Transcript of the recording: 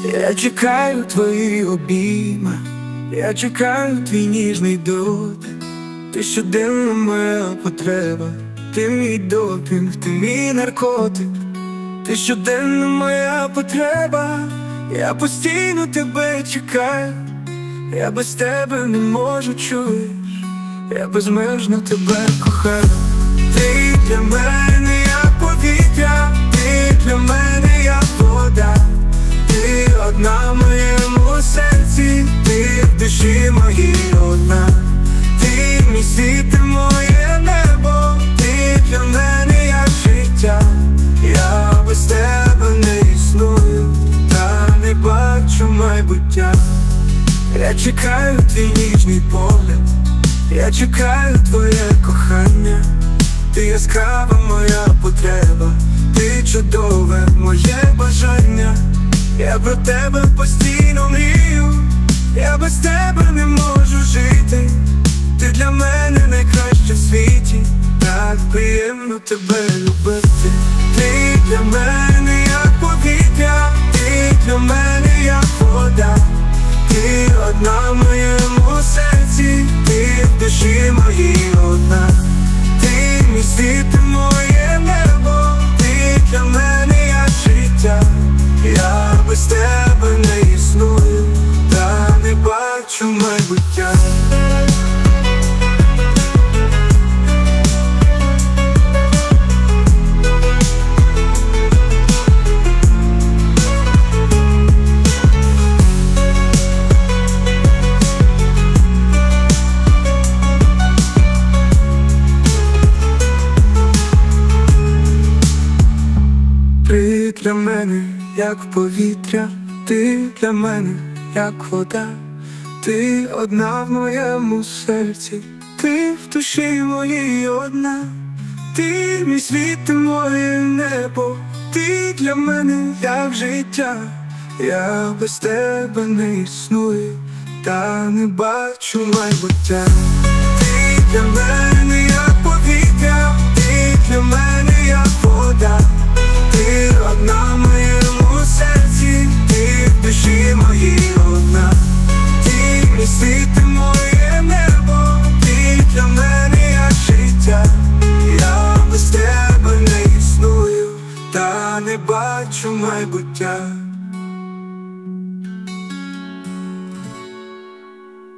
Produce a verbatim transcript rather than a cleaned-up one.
Я чекаю твої обійми, я чекаю твій ніжний дотик. Ти щоденна моя потреба, ти мій допінг, ти мій наркотик. Ти щоденна моя потреба, я постійно тебе чекаю. Я без тебе не можу, чуєш, я безмежно тебе кохаю. Ти для мене як повітря, ти для мене як вода. Ти одна в моєму серці, ти в душі моїй одна. Ти мій світ, ти моє небо, ти для мене як життя. Я без тебе не існую, та не бачу майбуття. Я чекаю твій ніжний погляд, я чекаю твоє кохання. Ти яскрава моя потреба, ти чудове моє бажання. Я про тебе постійно мрію, я без тебе не можу жити. Ти для мене найкраща в світі, так приємно тебе любити. Ти для мене як повітря, ти для мене як вода. Ти одна в моєму серці, ти в душі моїй одна. Ти мій світ, ти моє небо, ти для мене як життя. Я без тебе не існую, та не бачу майбуття. Ти для мене як повітря, ти для мене як вода. Ти одна в моєму серці, ти в душі моїй одна. Ти мій світ, ти моє небо, ти для мене як життя. Я без тебе не існую, та не бачу майбуття. Ти для мене як повітря, ти для мене як вода. Ти одна в моєму серці, ти в душі моїй одна. Ти мій світ, ти моє небо, ти для мене як життя.